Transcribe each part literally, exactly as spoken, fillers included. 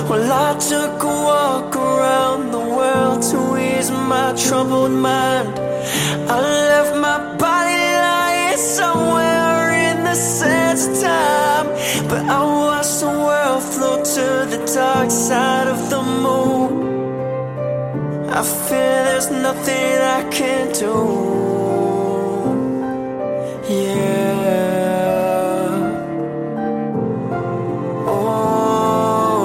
Well, I took a walk around the world to ease my troubled mind. I left my body lying somewhere in the sands of time, but I watched the world float to the dark side of the moon. I fear there's nothing I can do. Yeah. Oh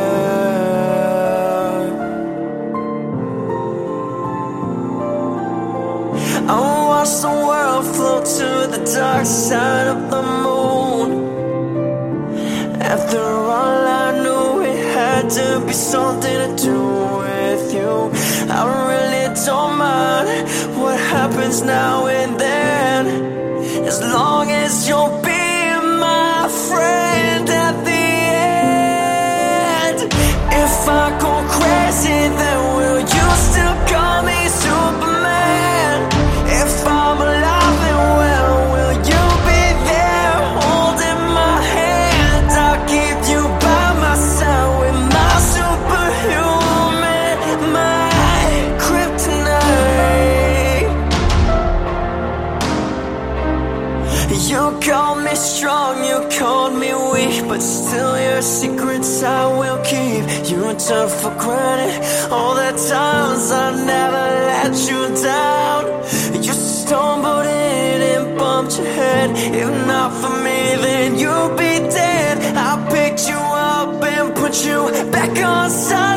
yeah. I watched the world float to the dark side of the moon. After all, I knew it had to be something to do with you. I really don't mind what happens now and then, as long as you'll be my friend at the end. If I go crazy, then will you still call me Superman? If I'm alive and well, will you be there holding my hand? I'll keep you by my side with my superhuman, my kryptonite. You called me strong, you called me weak, but still your secrets I will keep. You took for granted all the times I never let you down. You stumbled in and bumped your head. If not for me, then you'd be dead. I picked you up and put you back on side.